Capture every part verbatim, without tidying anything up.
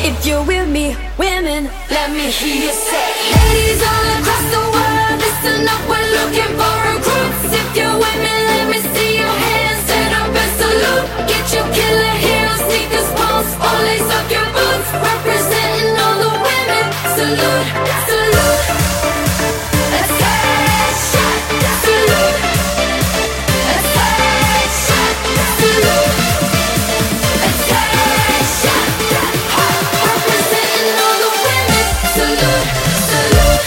If you're with me, women, let me hear you say. Ladies all across the world, listen up, we're looking for recruits. If you're with me, let me see your hands. Stand up and salute. Get your killer heels, sneakers, pumps, or lace up your boots. Representing all the women. Salute, salute. Attention, salute. Attention, salute. Attention, representing all the women. Salute, salute.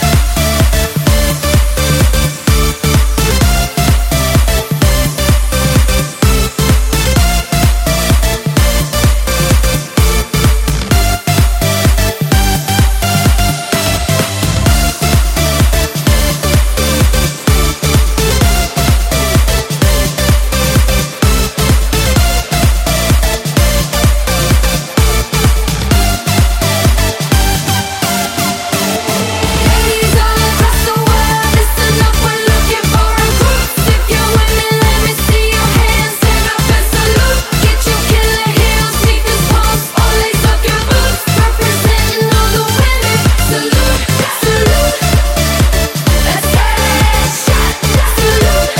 Ladies all across the world, listen up, we're looking for recruits. If you're with me, let me see your hands. Stand up and salute. Get your killer heels, sneakers, pumps, or lace up your boots. Representing all the women. Salute, salute. Attention, salute.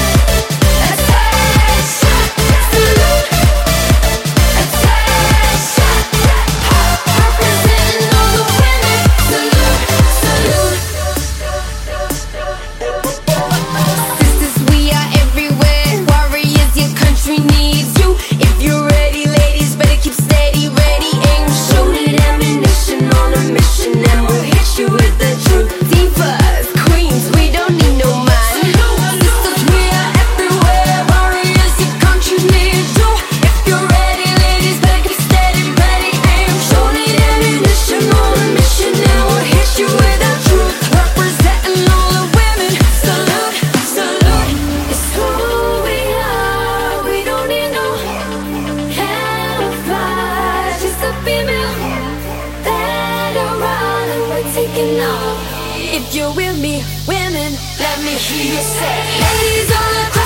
Attention, salute. Attention, representing all the women. Salute, salute. Sisters, we are everywhere. Warriors, your country needs you. If you're ready, ladies, better keep steady, ready, aim, shoot it. Ammunition on a mission, and we'll hit you with the truth. Divas, queens, we don't need no man. Sisters, we are everywhere. Warriors, your country needs you. If you're ready, ladies, better keep steady, ready, aim, shoot it. Ammunition on a mission, and we'll hit you with the truth. Representing all the women. Salute, salute. It's who we are. We don't need no camouflage. Just a female that around and we're taking off. If you're with me, women, let me hear you say. Ladies all across